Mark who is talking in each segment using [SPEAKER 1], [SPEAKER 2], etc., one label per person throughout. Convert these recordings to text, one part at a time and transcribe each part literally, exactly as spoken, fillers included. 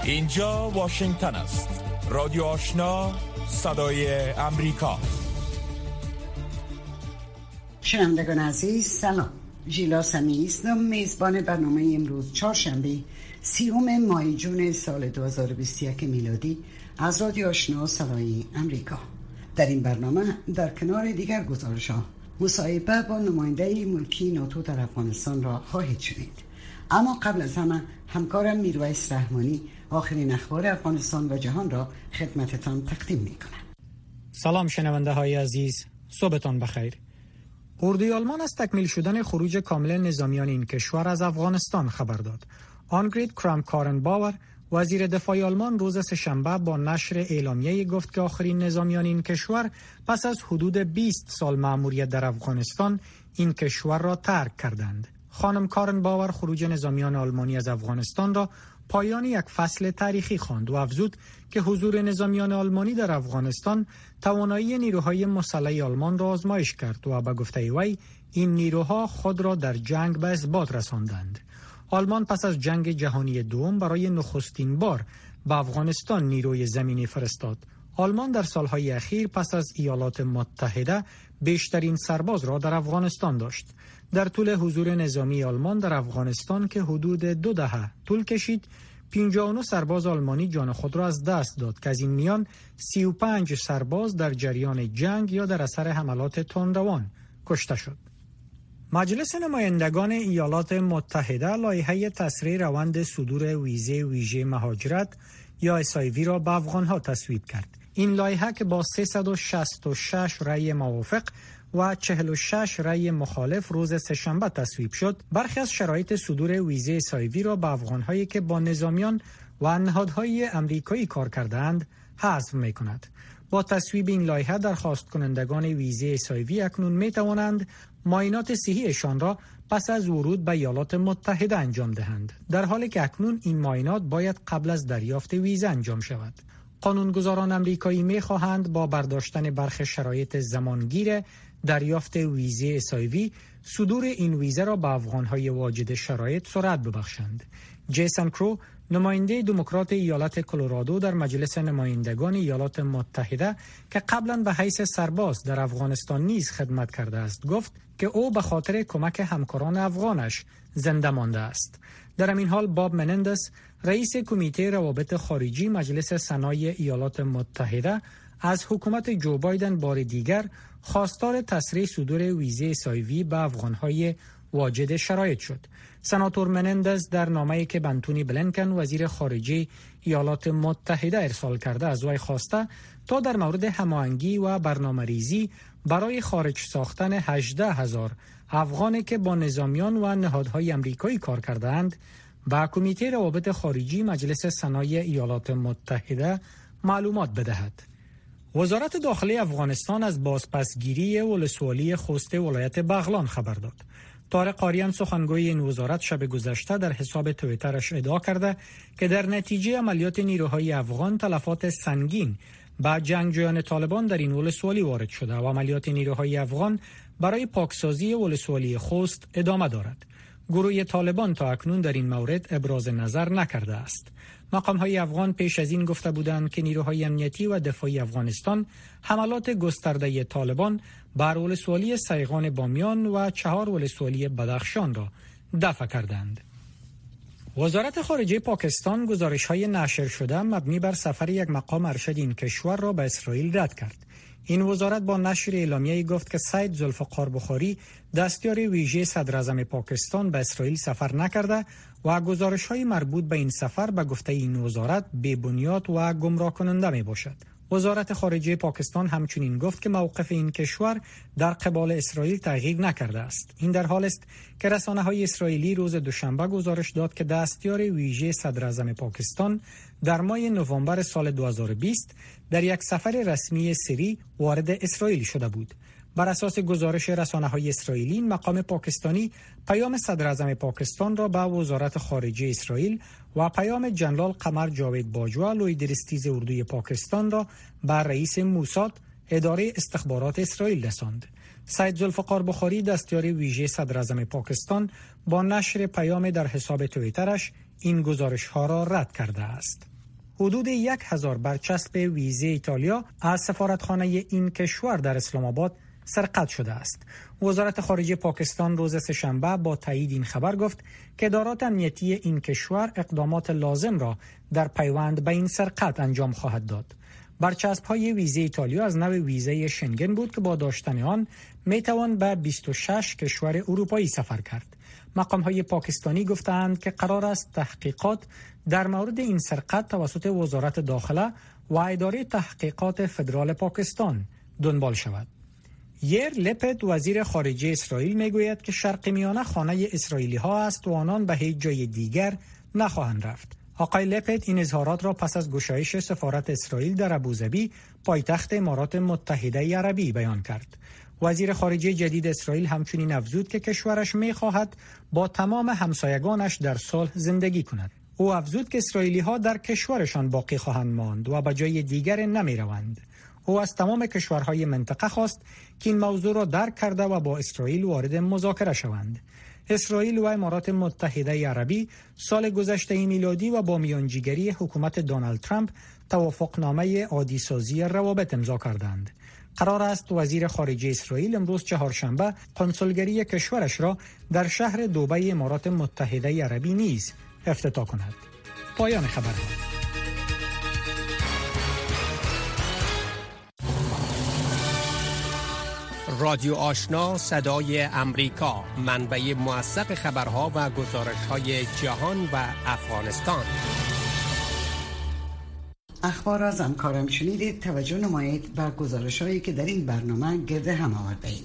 [SPEAKER 1] اینجا واشنگتن است. رادیو آشنا، صدای امریکا.
[SPEAKER 2] شنوندگان عزیز سلام. ژیلا سمیعی هستم، میزبان برنامه امروز چهارشنبه سیوم ماه جون سال دو هزار و بیست و یک میلادی از رادیو آشنا صدای امریکا. در این برنامه در کنار دیگر گزارش‌ها مصاحبه با نماینده ملکی ناتو در افغانستان را خواهید شنید. اما قبل از همه همکارم میرویس رحمانی آخرین اخبار افغانستان و جهان را خدمتتان تقدیم می‌کنم.
[SPEAKER 3] سلام شنونده های عزیز، صبحتان بخیر. اردوی آلمان از تکمیل شدن خروج کامل نظامیان این کشور از افغانستان خبر داد. آنگرید کرام-کارنباور وزیر دفاع آلمان روز سه‌شنبه با نشر اعلامیه‌ای گفت که آخرین نظامیان این کشور پس از حدود بیست سال مأموریت در افغانستان این کشور را ترک کردند. خانم کارنباور خروج نظامیان آلمانی از افغانستان را پایان یک فصل تاریخی خواند و افزود که حضور نظامیان آلمانی در افغانستان توانایی نیروهای مسلح آلمان را آزمایش کرد و به گفته وی این نیروها خود را در جنگ به اثبات رساندند. آلمان پس از جنگ جهانی دوم برای نخستین بار به افغانستان نیروی زمینی فرستاد. آلمان در سالهای اخیر پس از ایالات متحده بیشترین سرباز را در افغانستان داشت. در طول حضور نظامی آلمان در افغانستان که حدود دو دهه طول کشید، پنجاه و نه سرباز آلمانی جان خود را از دست داد که از این میان سی و پنج سرباز در جریان جنگ یا در اثر حملات تندروان کشته شد. مجلس نمایندگان ایالات متحده لایحه تسریع روند صدور ویزه ویژه مهاجرت یا اس آی وی را به افغانها تصویب کرد. این لایحه که با سیصد و شصت و شش رأی موافق و چهل و شش رأی مخالف روز سه‌شنبه تصویب شد، برخی از شرایط صدور ویزه اس آی وی را به افغان‌هایی که با نظامیان و نهادهای آمریکایی کار کرده‌اند حذف می‌کند. با تصویب این لایحه درخواست کنندگان ویزه اس آی وی اکنون می‌توانند معاینات صحیحشان را پس از ورود به ایالات متحده انجام دهند، در حالی که اکنون این معاینات باید قبل از دریافت ویزه انجام شود. قانونگذاران آمریکایی می‌خواهند با برداشتن برخی شرایط زمانگیر دریافت ویزه اس آی وی صدور این ویزه را به افغان‌های واجد شرایط سرعت ببخشند. جیسن کرو، نماینده دموکرات ایالت کلرادو در مجلس نمایندگان ایالات متحده که قبلا به حیث سرباز در افغانستان نیز خدمت کرده است، گفت که او به خاطر کمک همکاران افغانش زنده مانده است. در همین حال باب منندس، رئیس کمیته روابط خارجی مجلس سنای ایالات متحده، از حکومت جو بایدن بار دیگر خواستار تسریع صدور ویزه اس آی وی به افغان‌های واجد شرایط شد. سناتور منندز در نامه‌ای که بنتونی بلینکن وزیر خارجه ایالات متحده ارسال کرده از وی خواسته تا در مورد هماهنگی و برنامه‌ریزی برای خارج ساختن هجده هزار افغانی که با نظامیان و نهادهای آمریکایی کار کرده‌اند به کمیته روابط خارجی مجلس سنای ایالات متحده معلومات بدهد. وزارت داخلی افغانستان از بازپسگیری ولسوالی خوست ولایت بغلان خبر داد. طارق قاریان سخنگوی این وزارت شب گذشته در حساب توییترش ادعا کرده که در نتیجه عملیات نیروهای افغان تلفات سنگین به جنگجویان طالبان در این ولسوالی وارد شده و عملیات نیروهای افغان برای پاکسازی ولسوالی خوست ادامه دارد. گروه طالبان تا اکنون در این مورد ابراز نظر نکرده است. مقام‌های افغان پیش از این گفته بودند که نیروهای امنیتی و دفاعی افغانستان حملات گسترده طالبان بر ولسوالی سیغان بامیان و چهار ولسوالی بدخشان را دفع کردند. وزارت خارجه پاکستان گزارش‌های نشر شده مبنی بر سفر یک مقام ارشد این کشور را به اسرائیل رد کرد. این وزارت با نشر اعلامیه‌ای گفت که سید ذوالفقار بخاری دستیار ویژه صدراعظم پاکستان به اسرائیل سفر نکرده و گزارش‌های مربوط به این سفر به گفته این وزارت بی‌بنیاد و گمراه کننده میباشد. وزارت خارجه پاکستان همچنین گفت که موقف این کشور در قبال اسرائیل تغییر نکرده است. این در حال است که رسانه‌های اسرائیلی روز دوشنبه گزارش داد که دستیار ویژه صدراعظم پاکستان در ماه نوامبر سال دو هزار و بیست در یک سفر رسمی سری وارد اسرائیل شده بود. بر اساس گزارش رسانه‌های اسرائیلی، مقام پاکستانی پیام صدراعظم پاکستان را به وزارت خارجه اسرائیل و پیام جنرال قمر جاوید باجوا لوی درستیز اردوی پاکستان را به رئیس موساد اداره استخبارات اسرائیل رساند. سید ذوالفقار بخاری دستیار ویژه صدراعظم پاکستان با نشر پیام در حساب توییترش این گزارش‌ها را رد کرده است. حدود یک هزار برچسب ویزه ایتالیا از سفارتخانه این کشور در اسلام آباد سرقت شده است. وزارت خارجه پاکستان روز سه‌شنبه با تایید این خبر گفت که ادارات امنیتی این کشور اقدامات لازم را در پیوند به این سرقت انجام خواهد داد. برچسب‌های ویزه ایتالیا از نوع ویزه شنگن بود که با داشتن آن میتوان به بیست و شش کشور اروپایی سفر کرد. مقام‌های پاکستانی گفتند که قرار است تحقیقات در مورد این سرقت توسط وزارت داخله و اداره تحقیقات فدرال پاکستان دنبال شود. یر لپد وزیر خارجه اسرائیل میگوید که شرق میانه خانه اسرائیلی ها است و آنان به هیچ جای دیگر نخواهند رفت. آقای لپد این اظهارات را پس از گشایش سفارت اسرائیل در ابوظبی پایتخت امارات متحده عربی بیان کرد. وزیر خارجه جدید اسرائیل همچنین افزود که کشورش می‌خواهد با تمام همسایگانش در صلح زندگی کند. او افزود که اسرائیلی ها در کشورشان باقی خواهند ماند و به جای دیگر نمی‌روند. او از تمام کشورهای منطقه خواست که این موضوع را درک کرده و با اسرائیل وارد مذاکره شوند. اسرائیل و امارات متحده عربی سال گذشته میلادی و با میانجیگری حکومت دونالد ترامپ توافقنامه عادی‌سازی روابط امضا کردند. قرار است وزیر خارجه اسرائیل امروز چهارشنبه کنسولگری کشورش را در شهر دبی امارات متحده عربی نیز افتتاح کند. پایان خبر.
[SPEAKER 4] رادیو آشنا صدای امریکا، منبع موثق خبرها و گزارش‌های جهان و افغانستان.
[SPEAKER 2] اخبار از همکارم شنیدید. توجه نمایید بر گزارش‌هایی که در این برنامه گرد هم آورده‌ایم.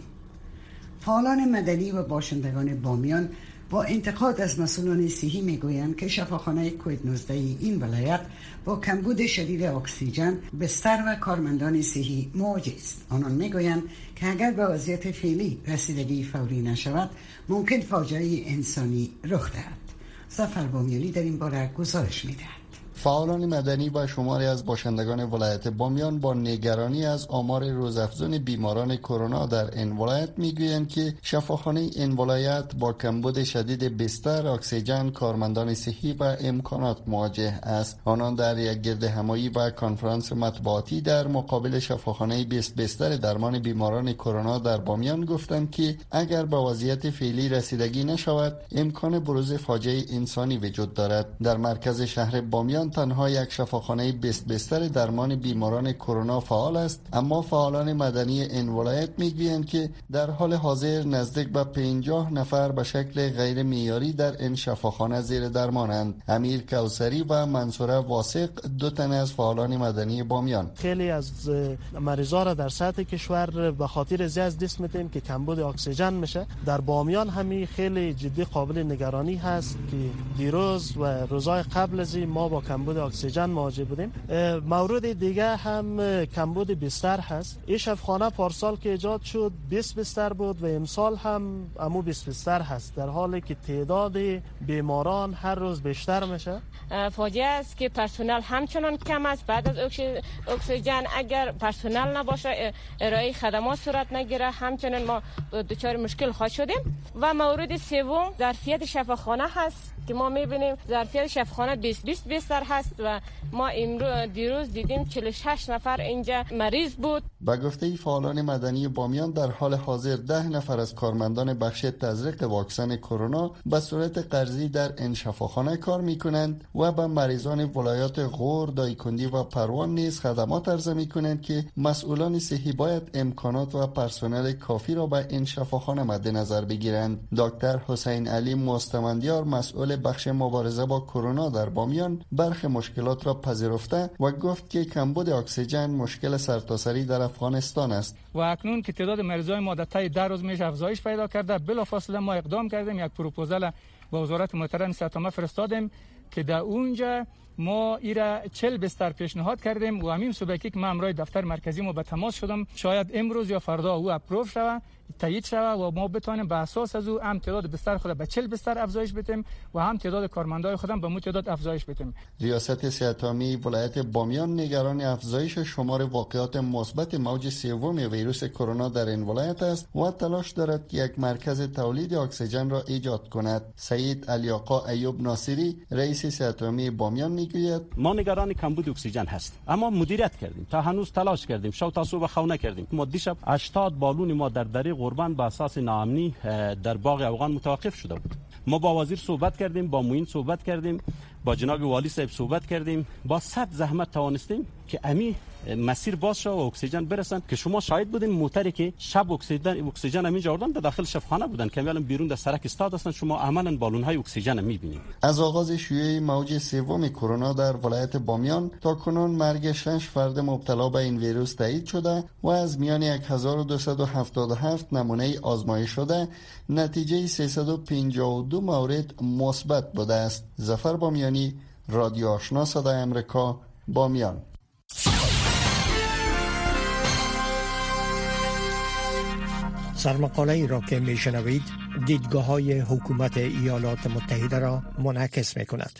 [SPEAKER 2] فعالان مدنی و باشندگان بامیان با انتقاد از مسئولان صحی میگویند که شفاخانه کووید نوزده این ولایت با کمبود شدید اکسیژن، بستر و کارمندان صحی مواجه است. آنان میگویند که اگر به وضعیت فعلی رسیدگی فوری نشود ممکن فاجعه انسانی رخ دهد. ظفر بامیانی در این باره گزارش میدهد.
[SPEAKER 5] فعالان مدنی و شماری از باشندگان ولایت بامیان با نگرانی از آمار روزافزون بیماران کرونا در این ولایت میگویند که شفاخانه این ولایت با کمبود شدید بستر، اکسیژن، کارمندان صحی و امکانات مواجه است. آنان در یک گرد همایی و کنفرانس مطبوعاتی در مقابل شفاخانه بیست بستر درمان بیماران کرونا در بامیان گفتند که اگر به وضعیت فعلی رسیدگی نشود امکان بروز فاجعه انسانی وجود دارد. در مرکز شهر بامیان تنها یک شفاخانه بیست بستر درمان بیماران کرونا فعال است، اما فعالان مدنی این ولایت میگویند که در حال حاضر نزدیک به پنجاه نفر به شکل غیر معیاری در این شفاخانه زیر درمانند. امیر کوثری و منصوره واثق دو تن از فعالان مدنی بامیان:
[SPEAKER 6] خیلی از مریضا را در سطح کشور به خاطر زی از دست میدیم که کمبود اکسیژن میشه. در بامیان همی خیلی جدی قابل نگرانی هست که دیروز و روزهای قبل از ما با کمبود اکسیژن مواجه بودیم. مورد دیگه هم کمبود بستر هست. این شفاخانه پارسال که ایجاد شد بیست بستر بود و امسال هم امو بیست بستر هست، در حالی که تعداد بیماران هر روز بیشتر میشه.
[SPEAKER 7] فاجعه است که پرسنل همچنان کم است. بعد از اکسیژن اگر پرسنل نباشه ارائه خدمات صورت نگیره، همچنان ما دچار مشکل خواهد شدیم. و مورد سوم ظرفیت شفاخانه هست که ما میبینیم ظرفیت شفاخانه بیست بیست بستر هست و ما امروز دیروز دیدیم چهل و شش نفر اینجا مریض بود.
[SPEAKER 5] به گفته فعالان مدنی بامیان در حال حاضر ده نفر از کارمندان بخش تزریق واکسن کرونا به صورت قرضی در این شفاخانه کار میکنند و به مریضان ولایات غور، دایکندی و پروان نیز خدمات عرضه میکنند که مسئولان صحی باید امکانات و پرسنل کافی را به این شفاخانه مد نظر بگیرند. دکتر حسین علی مستمندیار مسئول بخش مبارزه با کرونا در بامیان برخی مشکلات را پذیرفته و گفت که کمبود اکسیژن مشکل سرتاسری در افغانستان است
[SPEAKER 8] و اکنون که تعداد مریضای ما در طی ده روز میشه افزایش پیدا کرده، بلافاصله ما اقدام کردیم، یک پروپوزال با وزارت محترم صحت عامه فرستادیم که در اونجا ما ایرا چهل بستر پیشنهاد کردیم و همین صبح که من امروز دفتر مرکزی ما به تماس شدم، شاید امروز یا فردا او اپروو شود، تایید شود و ما بتونیم به اساس از او هم تعداد بستر خود به چهل بستر افزایش بدیم و هم تعداد کارمندای خودم به مو تعداد افزایش بدیم.
[SPEAKER 5] ریاست صحت عامه ولایت بامیان نگران افزایش شمار واقعات مثبت موج سوم ویروس کرونا در این ولایت است و تلاش دارد که یک مرکز تولید اکسیژن را ایجاد کند. سید علی آقا ایوب ناصری رئیس رئیس صحت عامه بامیان میگوید
[SPEAKER 9] ما نگران کمبود اکسیژن هست، اما مدیریت کردیم، تا هنوز تلاش کردیم، شب تا صبح خونه کردیم. ما دیشب هشتاد بالون ما در دره قربان به اساس ناامنی در باغ افغان متوقف شده بود. ما با وزیر صحبت کردیم، با معین صحبت کردیم، با جناب والی صاحب صحبت کردیم، با صد زحمت توانستیم که امی مسیر باز شد و اکسیژن برسن که شما شاهد بودین. موتری که شب اکسیژن اکسیژن همینجا آوردن در داخل شفاخانه بودن که الان بیرون در سرک استاد هستن، شما عملاً بالون های اکسیژن میبینید.
[SPEAKER 5] از آغاز شیوع موج سوم کرونا در ولایت بامیان تا کنون مرگ شش فرد مبتلا به این ویروس تایید شده و از میان هزار و دویست و هفتاد و هفت نمونه آزمایش شده نتیجه سیصد و پنجاه و دو مورد مثبت بوده است. ظفر بامیانی، رادیو آشنا صدای آمریکا، بامیان.
[SPEAKER 4] سرمقاله ای را که می شنوید دیدگاه های حکومت ایالات متحده را منعکس می کند.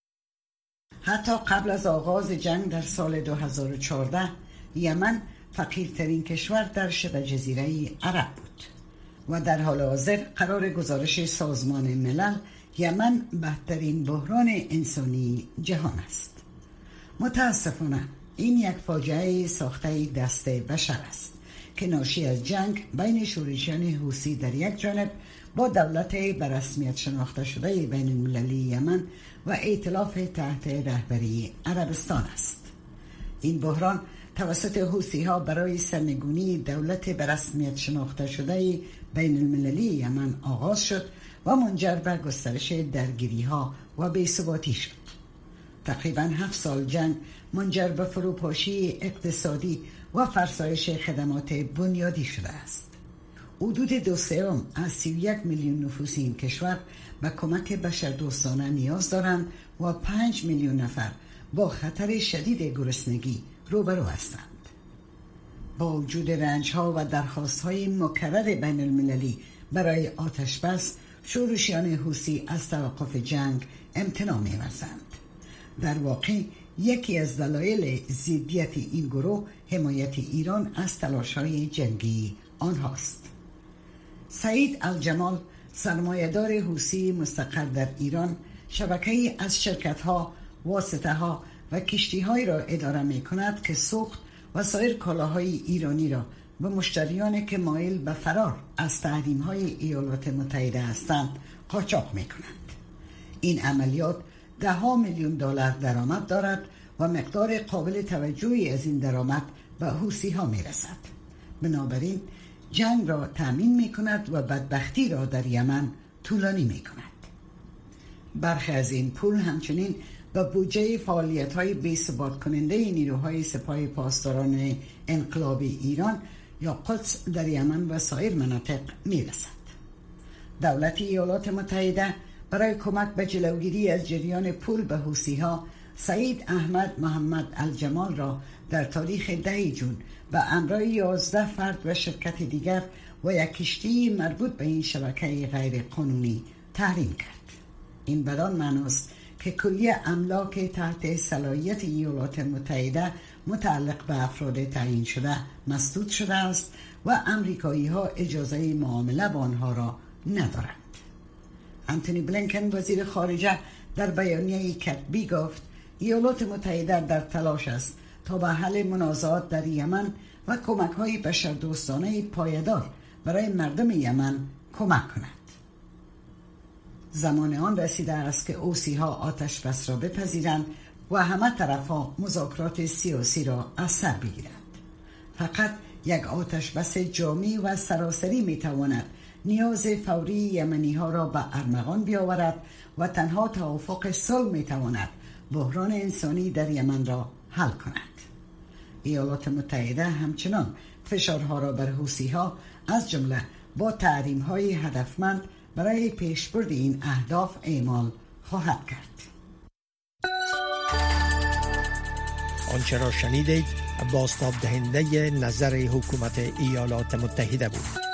[SPEAKER 2] حتی قبل از آغاز جنگ در سال دو هزار و چهارده یمن فقیرترین کشور در شبه جزیره عرب بود و در حال حاضر قرار گزارش سازمان ملل یمن بدترین بحران انسانی جهان است. متاسفانه این یک فاجعه ساخته دست بشر است که ناشی از جنگ بین شورشیان حوثی در یک جانب با دولت به رسمیت شناخته شده بین المللی یمن و ائتلاف تحت رهبری عربستان است. این بحران توسط حوثی ها برای سرنگونی دولت به رسمیت شناخته شده بین المللی یمن آغاز شد و منجر به گسترش درگیری ها و بی‌ثباتی شد. تقریباً هفت سال جنگ منجر به فروپاشی اقتصادی و فرسایش خدمات بنیادی شده است. حدود دو سوم از سی و یک میلیون نفوس این کشور به کمک بشردوستانه نیاز دارند و پنج میلیون نفر با خطر شدید گرسنگی روبرو هستند. با وجود رنج‌ها و درخواست‌های مکرر بین المللی برای آتش بس، شورشیان حوثی از توقف جنگ امتناع می‌ورزند. در واقع یکی از دلایل ضدیت این گروه حمایت ایران از تلاش‌های جنگی آنهاست. سعید الجمال، سرمایه‌دار حوثی مستقر در ایران، شبکه‌ای از شرکت‌ها، واسطه‌ها و کشتی‌هایی را اداره می‌کند که سوخت و سایر کالاهای ایرانی را به مشتریانی که مایل به فرار از تحریم‌های ایالات متحده هستند قاچاق می‌کنند. این عملیات ده ها میلیون دلار درآمد دارد و مقدار قابل توجهی از این درآمد به حوثی ها می رسد. بنابراین جنگ را تأمین می کند و بدبختی را در یمن طولانی می کند. برخی از این پول همچنین به بودجه فعالیت های بی ثبات کننده نیروهای سپاه پاسداران انقلابی ایران یا قدس در یمن و سایر مناطق می رسد. دولت ایالات متحده برای کمک به جلوگیری از جریان پول به حوثی‌ها، سعید احمد محمد الجمال را در تاریخ ده جون به همراه یازده فرد و شرکت دیگر و یک کشتی مربوط به این شبکه غیر قانونی تحریم کرد. این بدان معناست که کلیه املاک تحت صلاحیت ایالات متحده متعلق به افراد تعیین شده مسدود شده است و امریکایی ها اجازه معامله با آنها را ندارند. انتونی بلینکن وزیر خارجه در بیانیه کتبی گفت ایالات متحده در تلاش است تا به حل منازعات در یمن و کمک‌های بشردوستانه پایدار برای مردم یمن کمک کند. زمان آن رسیده است که حوثی‌ها آتش بس را بپذیرند و همه طرف‌ها مذاکرات سیاسی را از سر بگیرند. فقط یک آتش بس جامع و سراسری می‌تواند نیاز فوری یمنی ها را به ارمغان بیاورد و تنها توافق صلح می تواند بحران انسانی در یمن را حل کند. ایالات متحده همچنان فشارها را بر حوثی ها از جمله با تحریم های هدفمند برای پیشبرد این اهداف اعمال خواهد کرد.
[SPEAKER 4] آنچه را شنیدید بازتاب دهنده نظر حکومت ایالات متحده بود.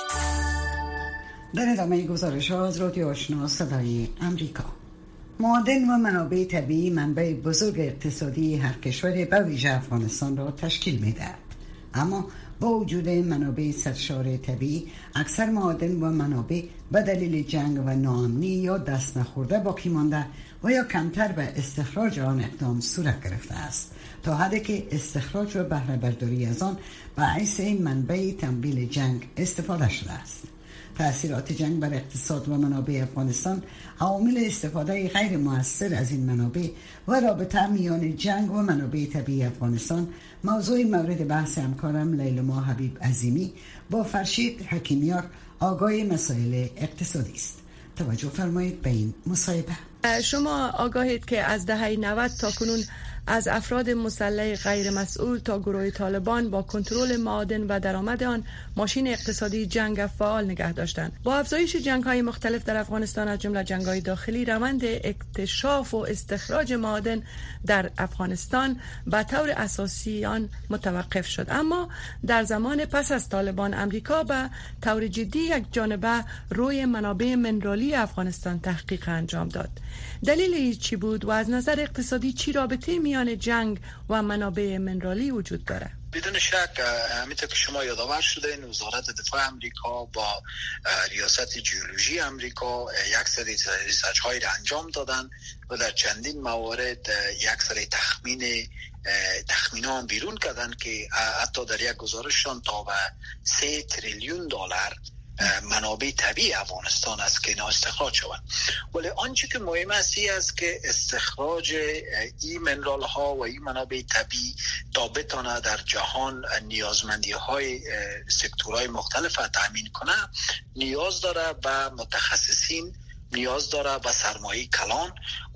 [SPEAKER 2] در ادامه گزارش ها از رادیو آشنا صدای امریکا. معادن و منابع طبیعی منبع بزرگ اقتصادی هر کشور به ویژه افغانستان را تشکیل می دهد. اما با وجود منابع سرشار طبیعی، اکثر معادن و منابع به دلیل جنگ و ناامنی یا دست نخورده باقی مانده و یا کمتر به استخراج آن اقدام صورت گرفته است، تا حدی که استخراج و بهره برداری از آن باعث منبع تمویل جنگ استفاده شده است. تأثیرات جنگ بر اقتصاد و منابع افغانستان، عوامل استفاده غیر مؤثر از این منابع و رابطه میان جنگ و منابع طبیعی افغانستان موضوع مورد بحث همکارم لیلما حبیب عظیمی با فرشید حکیمیار، آگاه مسائل اقتصادی است. توجه فرمایید به این مصاحبه.
[SPEAKER 10] شما آگاهید که از دهه نود تا کنون از افراد مسلح غیر مسئول تا گروه طالبان با کنترل معادن و درآمد آن ماشین اقتصادی جنگ فعال نگه داشتند. با افزایش جنگ‌های مختلف در افغانستان از جمله جنگ‌های داخلی، روند اکتشاف و استخراج معادن در افغانستان به طور اساسی آن متوقف شد. اما در زمان پس از طالبان، امریکا به طور جدی یک جانبه روی منابع منرالی افغانستان تحقیق انجام داد. دلیل چی بود و از نظر اقتصادی چی رابطه میان جنگ و منابع منرالی وجود داره؟
[SPEAKER 11] بدون شک همینطور که شما یادآور شدین، وزارت دفاع امریکا با ریاست جیولوژی امریکا یک سری ریسرچ هایی را انجام دادن و در چندین موارد یک سری تخمین تخمینا هم بیرون کردن که حتی در یک گزارششان تا به سه تریلیون دلار منابع طبیعی افغانستان است که اینا استخراج شوند. ولی آنچه که مهم است این است که استخراج این منرال ها و این منابع طبیعی تا بتونه در جهان نیازمندی های سکتورهای مختلف را تامین کنه، نیاز داره به متخصصین، نیاز داره به سرمایه کلان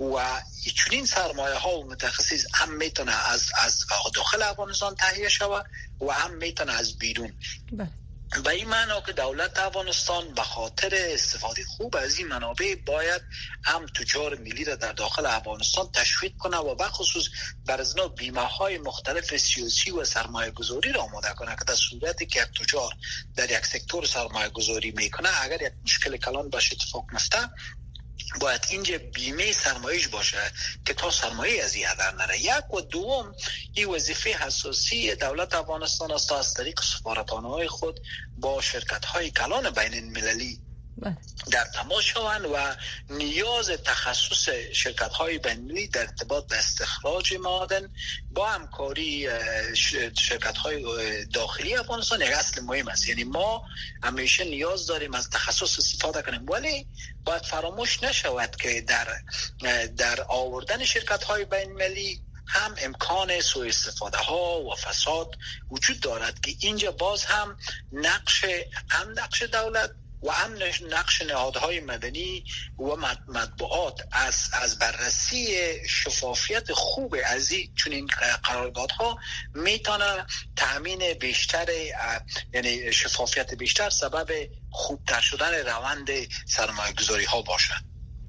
[SPEAKER 11] و چنین سرمایه ها و متخصص هم میتونه از از داخل افغانستان تهیه شود و هم میتونه از بیرون. بله. به این معنا که دولت افغانستان به خاطر استفاده خوب از این منابع باید هم تجار ملی را در داخل افغانستان تشویق کنه و بخصوص بر از نوع بیمه های مختلف سیاسی و سرمایه گذاری را آماده کنه که در صورتی که یک تجار در یک سکتور سرمایه گذاری میکنه، اگر یک مشکل کلان باشه اتفاق میفته، باید اینجا بیمه سرمایش باشه که تا سرمایه از این هدر نره. یک و دوم، این وظیفه حساسی دولت افغانستان است از طریق سفارتخانه‌های خود با شرکت‌های کلان بین المللی در تماس شوند و نیاز تخصص شرکت‌های بین‌المللی در ارتباط به استخراج معادن با همکاری شرکت‌های داخلی افغانستان یک اصل مهم است. یعنی ما همیشه نیاز داریم از تخصص استفاده کنیم، ولی باید فراموش نشود که در در آوردن شرکت‌های بین‌المللی هم امکان سوء استفاده ها و فساد وجود دارد که اینجا باز هم نقش هم نقش دولت و هم نقش نهادهای مدنی و مطبوعات از از بررسی شفافیت خوب از این چنین قراردادها میتونه تامین بیشتر، یعنی شفافیت بیشتر سبب خوبتر شدن روند سرمایه گذاری ها باشد.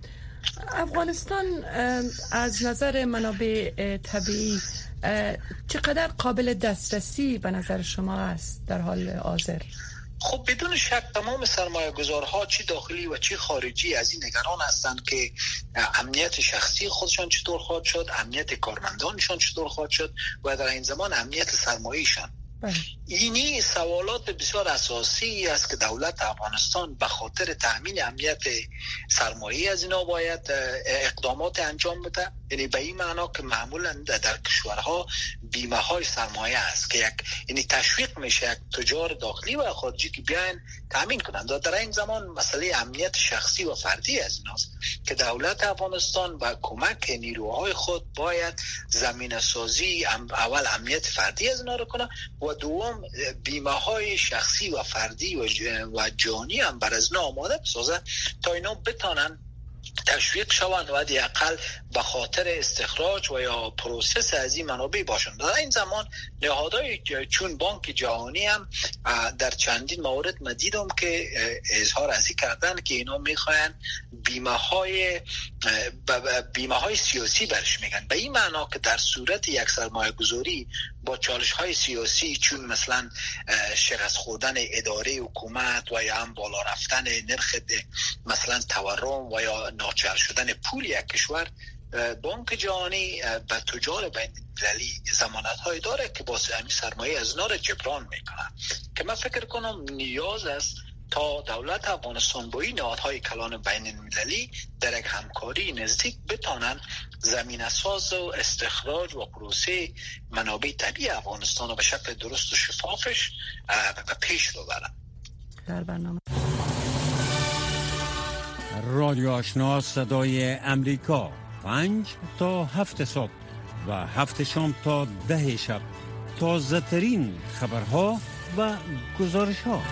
[SPEAKER 10] افغانستان از نظر منابع طبیعی چقدر قابل دسترسی به نظر شما است در حال حاضر؟
[SPEAKER 11] خب بدون شک تمام سرمایه گذارها چی داخلی و چی خارجی از این نگران هستند که امنیت شخصی خودشان چطور خواهد شد، امنیت کارمندانشان چطور خواهد شد و در این زمان امنیت سرمایه‌شان. اینی سوالات بسیار اساسی است که دولت افغانستان به خاطر تامین امنیت سرمایه از اینا باید اقدامات انجام بده. یعنی به این معنا که معمولا در کشورها بیمه های سرمایه است که یک یعنی تشویق میشه یک تجار داخلی و خارجی که بیاین تامین کنند. در این زمان مسئله امنیت شخصی و فردی از ایناست که دولت افغانستان با کمک نیروهای خود باید زمینه سازی اول امنیت فردی از اینا رو کنه و دوم بیمه های شخصی و فردی و جانی هم بر از اینا آماده بسازه تا اینا بتانن تشویق شوند و حداقل به خاطر استخراج و یا پروسس از این منابع باشند. در این زمان نهادهای چون بانک جهانی هم در چندین مورد من دیدم که اظهار ازی کردن که اینا میخواین بیمه های بیمه های سیاسی برش میگن، به این معنا که در صورت یک سرمایه گذاری با چالش های سیاسی چون مثلا شکست خوردن اداره حکومت و یا هم بالا رفتن نرخ مثلا تورم و یا ناچار شدن پول یک کشور، بانک جهانی به تجار بین المللی ضمانت های داره که با سرمایه از نار جبران میکنه، که من فکر کنم نیاز است تا دولت افغانستان با این نهادهای کلان بین المللی در یک همکاری نزدیک بتانند زمینه ساز و استخراج و پروسه منابع طبیعی افغانستان رو به شکل درست و شفافش به پیش ببرند.
[SPEAKER 10] در برنامه
[SPEAKER 12] رادیو آشنا صدای امریکا پنج تا هفت صبح و هفت شام تا ده شب، تازه ترین خبرها و گزارش ها.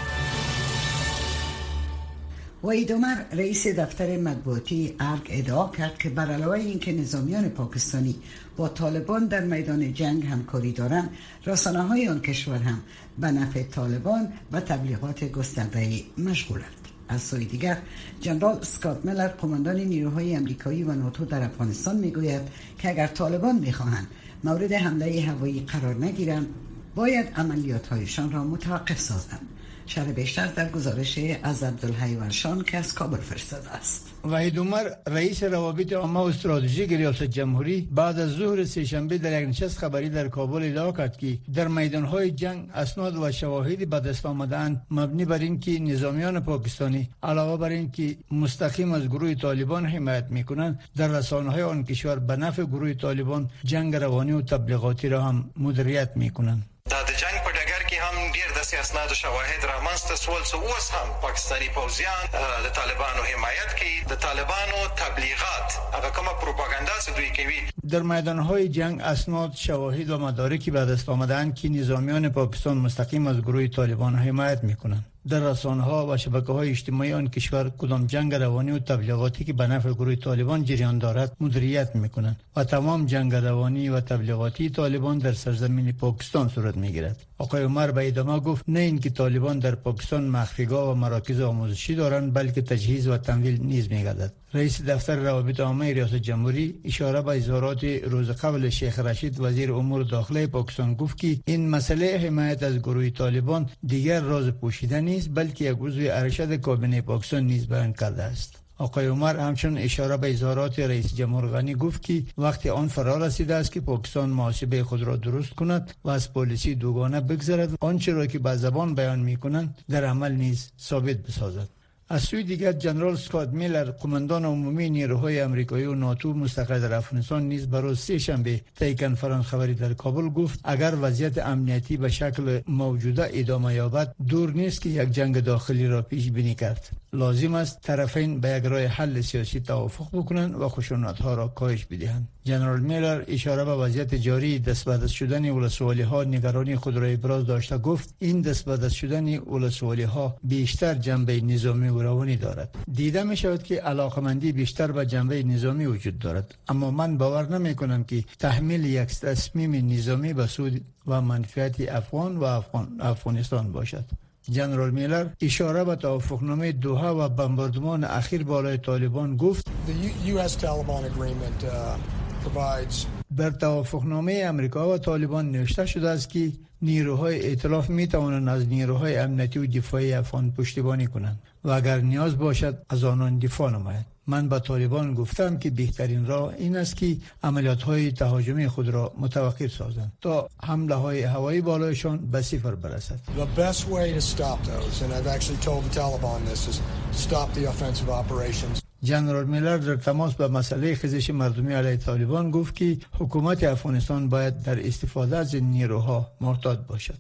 [SPEAKER 2] وحید عمر رئیس دفتر مطبوعاتی ارگ ادعا کرد که بر علاوه اینکه نظامیان پاکستانی با طالبان در میدان جنگ همکاری دارند، رسانه‌های آن کشور هم به نفع طالبان و تبلیغات گسترده‌ای مشغولند. از سوی دیگر جنرال اسکات میلر قماندان نیروهای امریکایی و ناتو در افغانستان میگوید که اگر طالبان میخواهند مورد حمله هوایی قرار نگیرند، باید عملیات‌هایشان را متوقف سازند. شرح بیشتر در گزارش از عبدالحی ورشان که از کابل فرستاده است.
[SPEAKER 13] وحید عمر رئیس روابط عامه و استراتژیک ریاست جمهوری بعد از ظهر سه‌شنبه در یک نشست خبری در کابل ادعا کرد که در میدان‌های جنگ اسناد و شواهد به دست آمده‌اند مبنی بر اینکه نظامیان پاکستانی علاوه بر اینکه مستقیم از گروه طالبان حمایت می‌کنند، در رسانه‌های آن کشور به نفع گروه طالبان جنگ روانی و تبلیغاتی را هم مدیریت می‌کنند.
[SPEAKER 14] در جنگ په ډګر کې هم ډېر داسې اسناد او شواهد رامنځته سول چې اوس هم پاکستاني پوځیان د طالبانو حمایت کوي، د طالبانو تبلیغات هغه کومه پروپاګاندا چې دوی کوي.
[SPEAKER 13] در میدان‌های جنگ اسناد، شواهد و مدارکی به دست آمده‌اند که نظامیان پاکستان مستقیم از گروه طالبان حمایت می‌کنند. در رسانه‌ها و شبکه‌های اجتماعی آن کشور کدام جنگ روانی و تبلیغاتی که به نفع گروه طالبان جریان دارد مدیریت می‌کنند و تمام جنگ روانی و تبلیغاتی طالبان در سرزمین پاکستان صورت می‌گیرد. آقای عمر به ادامه گفت نه اینکه طالبان در پاکستان مخفیگاه و مراکز آموزشی دارند، بلکه تجهیز و تمویل نیز می‌گردد. رئیس دفتر روابط عامه ریاست جمهوری اشاره به اظهارات روز قبل شیخ رشید وزیر امور داخلی پاکستان گفت که این مسئله حمایت از گروه طالبان دیگر راز پوشیده نیست، بلکه یک عضو ارشد کابینه پاکستان نیز بیان کرده است. آقای عمر همچنین اشاره به اظهارات رئیس جمهور غنی گفت که وقتی آن فرا رسیده است که پاکستان محاسبه خود را درست کند و از پالیسی دوگانه بگذرد، آنچه را که به زبان بیان می‌کنند در عمل نیز ثابت بسازد. از سوی دیگر جنرال اسکات میلر قماندان عمومی نیروهای امریکایی و ناتو مستقر در افغانستان نیز بروز سه شنبه طی کنفرانس خبری در کابل گفت اگر وضعیت امنیتی به شکل موجوده ادامه یابد، دور نیست که یک جنگ داخلی را پیش بینی کرد. لازم است طرفین به یک راه حل سیاسی توافق بکنند و خشونت‌ها را کاهش بدهند. جنرال میلر اشاره به وضعیت جاری دست به دست شدن ولسوالی‌ها نگرانی خود را ابراز داشته گفت این دست به دست شدن ولسوالی‌ها بیشتر جنبه نظامی و روانی دارد. دیده می شود که علاقمندی بیشتر به جنبه نظامی وجود دارد، اما من باور نمی کنم که تحمیل یک تصمیم نظامی به سود و منفعت افغان و افغان افغانستان باشد. جنرال میلر اشاره به توافقنامه دوحه و بمباردمان اخیر بالای طالبان گفت در توافقنامه امریکا و طالبان نوشته شده است که نیروهای ائتلاف می توانند از نیروهای امنیتی و دفاعی افغان پشتیبانی کنند و اگر نیاز باشد از آنان دفاع نماید. من به طالبان گفتم که بهترین راه این است که عملیات‌های تهاجمی خود را متوقف سازند تا حمله های هوایی بالایشان به صفر برسد.
[SPEAKER 15] The best way to stop those, and I've actually told the Taliban this, is stop the offensive operations.
[SPEAKER 13] جنرال میلر در تماس به مسئله خیزش مردمی علیه طالبان گفت که حکومت افغانستان باید در استفاده از نیروها محتاط باشد.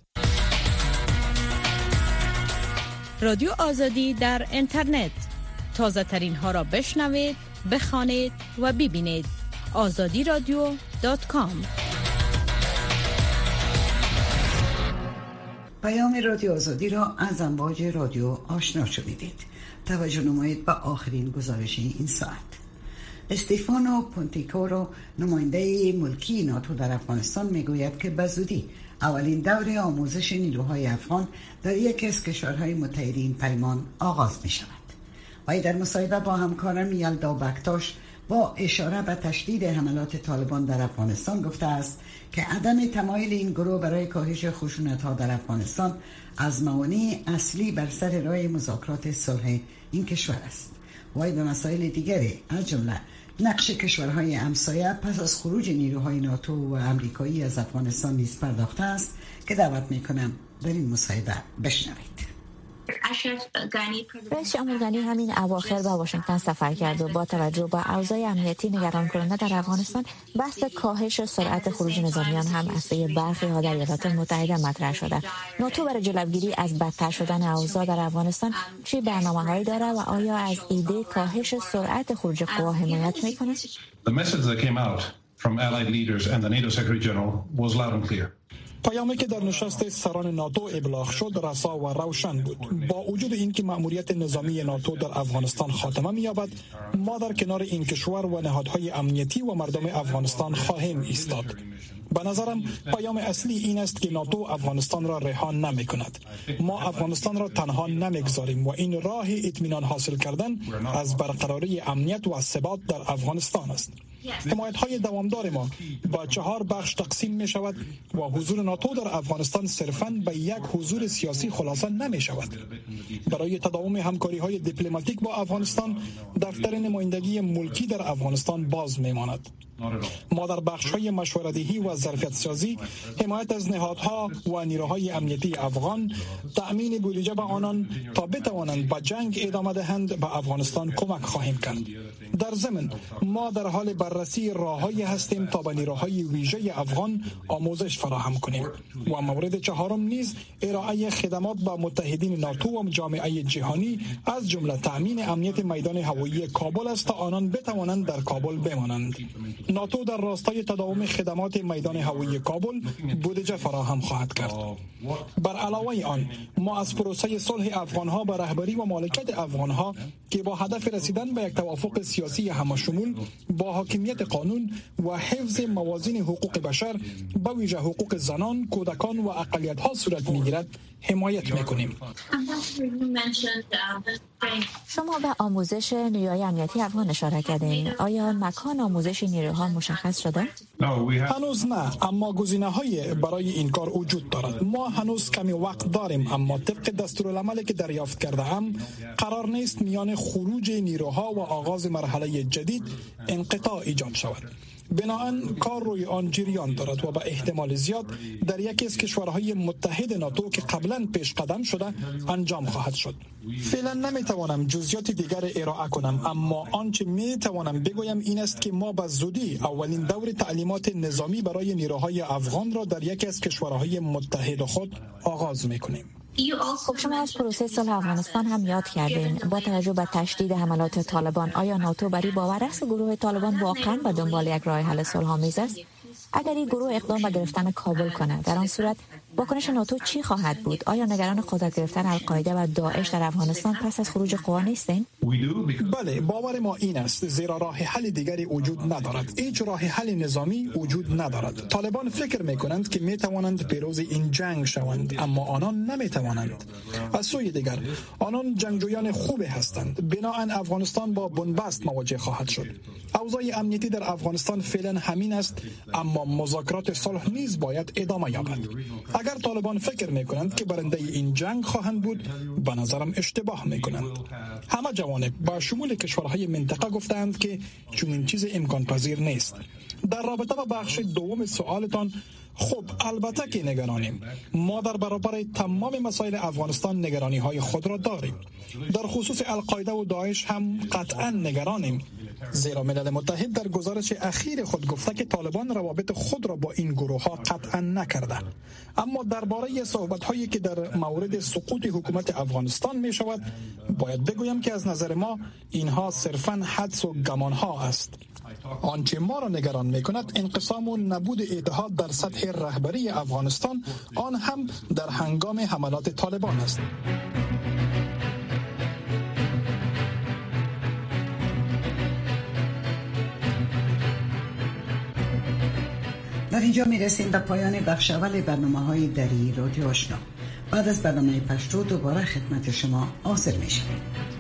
[SPEAKER 16] رادیو آزادی در اینترنت، تازه ترین ها را بشنوید، بخوانید و ببینید. آزادی رادیو دات کام.
[SPEAKER 2] پیام رادیو آزادی را از امواج رادیو آشنا شنیدید. توجه نمایید به آخرین گزارش این ساعت. استیفانو پونتیکورو نماینده ملکی ناتو در افغانستان میگوید که به زودی اولین دور آموزش نیروهای افغان در یکی از کشورهای متحد این پیمان آغاز می شود. و در مصاحبه با همکارم یلدا بکتاش با اشاره به تشدید حملات طالبان در افغانستان گفته است که عدم تمایل این گروه برای کاهش خشونت‌ها در افغانستان از موانع اصلی بر سر راه مذاکرات صلح این کشور است. و به مسائل دیگری از جمله نقش کشورهای همسایه پس از خروج نیروهای ناتو و امریکایی از افغانستان نیز پرداخته است که دعوت میکنم در این مصاحبه بشنوید.
[SPEAKER 17] رئیس جمهور غنی همین اواخر به واشنگتن سفر کرد و با توجه به اوضاع امنیتی نگران کننده در افغانستان بحث کاهش سرعت خروج نظامیان هم از سوی برخی ها در ایالات متحده مطرح شده. ناتو برای جلوگیری از بدتر شدن اوضاع در افغانستان چه برنامه‌هایی داره و آیا از ایده کاهش سرعت خروج قوا حمایت میکنه؟
[SPEAKER 18] The message that came out from allied leaders and the NATO Secretary General was loud and clear.
[SPEAKER 19] پیامی که در نشست سران ناتو ابلاغ شد رسا و روشن بود. با وجود اینکه مأموریت نظامی ناتو در افغانستان خاتمه می‌یابد، ما در کنار این کشور و نهادهای امنیتی و مردم افغانستان خواهیم ایستاد. به نظرم پیام اصلی این است که ناتو افغانستان را رها نمی‌کند. ما افغانستان را تنها نمی‌گذاریم و این راه اطمینان حاصل کردن از برقراری امنیت و ثبات در افغانستان است. حمایت‌های دوامدار ما با چهار بخش تقسیم می شود و حضور ناتو در افغانستان صرفاً به یک حضور سیاسی خلاصه نمی شود. برای تداوم همکاری‌های دیپلماتیک با افغانستان، دفتر نمایندگی ملکی در افغانستان باز می ماند. ما در بخش‌های مشورت‌دهی و ظرفیت سازی، حمایت از نهادها و نیروهای امنیتی افغان، تأمین بودجه به آنان تا بتوانند به جنگ ادامه دهند به افغانستان کمک خواهیم کرد. در ضمن ما در حال بررسی راه‌هایی هستیم تا به نیروهای ویژه افغان آموزش فراهم کنیم و مورد چهارم نیز ارائه خدمات به متحدین ناتو و جامعه جهانی از جمله تأمین امنیت میدان هوایی کابل است تا آنان بتوانند در کابل بمانند. ناتو در راستای تداوم خدمات میدان هوایی کابل بودجه فراهم خواهد کرد. بر علاوه آن، ما از پروسه صلح افغانها به رهبری و مالکیت افغانها که با هدف رسیدن به یک توافق سیاسی همشمول با حاکمیت قانون و حفظ موازین حقوق بشر به ویژه حقوق زنان، کودکان و اقلیت‌ها صورت می‌گیرد حمایت می‌کنیم.
[SPEAKER 17] شما به آموزش نیروهای امنیتی افغان اشاره کردین. آیا مکان آموزش نیروها مشخص شده؟
[SPEAKER 19] هنوز نه، اما گزینه‌های برای این کار وجود دارد. ما هنوز کمی وقت داریم، اما طبق دستورالعملی که دریافت کرده ام قرار نیست میان خروج نیروها و آغاز مرحله جدید انقطاع ایجاد شود. بنابراین کار روی آن جریان دارد و به احتمال زیاد در یکی از کشورهای متحد ناتو که قبلا پیش قدم شده انجام خواهد شد. فعلا نمیتوانم جزئیات دیگر ارائه کنم، اما آنچه میتوانم بگویم این است که ما به زودی اولین دور تعلیمات نظامی برای نیروهای افغان را در یکی از کشورهای متحد خود آغاز میکنیم.
[SPEAKER 17] خب شما از پروسه صلح افغانستان هم یاد کردین. با توجه به تشدید حملات طالبان، آیا ناتو برای باور است گروه طالبان واقعا به دنبال یک راه حل صلح‌آمیز است؟ اگر این گروه اقدام به گرفتن کابل کنه، در آن صورت واکنش ناتو چی خواهد بود؟ آیا نگران قدرت گرفتن القاعده و داعش در افغانستان پس از خروج قوا نیستین؟
[SPEAKER 19] بله، باور ما این است، زیرا راه حل دیگری وجود ندارد. هیچ راه حل نظامی وجود ندارد. طالبان فکر میکنند که میتوانند پیروز این جنگ شوند، اما آنان نمیتوانند. از سوی دیگر آنان جنگجویان خوبی هستند. بنابراین افغانستان با بنبست مواجه خواهد شد. اوضاع امنیتی در افغانستان فعلا همین است، اما مذاکرات صلح نیز باید ادامه یابد. اگر طالبان فکر میکنند که برنده این جنگ خواهند بود، به نظرم اشتباه میکنند. همه جوانب با شمول کشورهای منطقه گفتند که چنین چیز امکان پذیر نیست. در رابطه با بخش دوم سوالتان، خب البته که نگرانیم. ما در برابر تمام مسائل افغانستان نگرانی های خود را داریم. در خصوص القاعده و داعش هم قطعا نگرانیم، زیرا ملل متحد در گزارش اخیر خود گفته که طالبان روابط خود را با این گروه ها قطعا نکرده. اما درباره صحبت هایی که در مورد سقوط حکومت افغانستان می شود، باید بگویم که از نظر ما اینها صرفاً حدس و گمان ها است. آنچه ما را نگران می کند انقسام و نبود اتحاد در سطح رهبری افغانستان، آن هم در هنگام حملات طالبان است.
[SPEAKER 2] در اینجا می رسیم به پایان بخش اول برنامه های دری رادیو آشنا. بعد از برنامه پشتو دوباره خدمت شما حاضر می شویم.